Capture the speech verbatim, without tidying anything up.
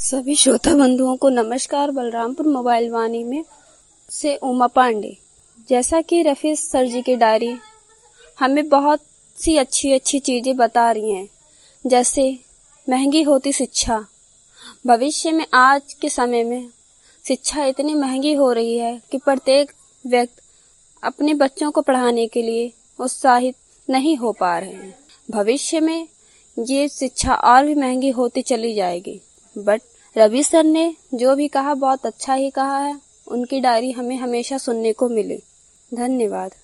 सभी श्रोता बंधुओं को नमस्कार। बलरामपुर मोबाइल वाणी में से उमा पांडे। जैसा कि रफी सर जी की डायरी हमें बहुत सी अच्छी अच्छी चीजें बता रही हैं, जैसे महंगी होती शिक्षा। भविष्य में आज के समय में शिक्षा इतनी महंगी हो रही है कि प्रत्येक व्यक्ति अपने बच्चों को पढ़ाने के लिए उत्साहित नहीं हो पा रहे हैं। भविष्य में ये शिक्षा और भी महंगी होती चली जाएगी। बट रवि सर ने जो भी कहा बहुत अच्छा ही कहा है। उनकी डायरी हमें हमेशा सुनने को मिले। धन्यवाद।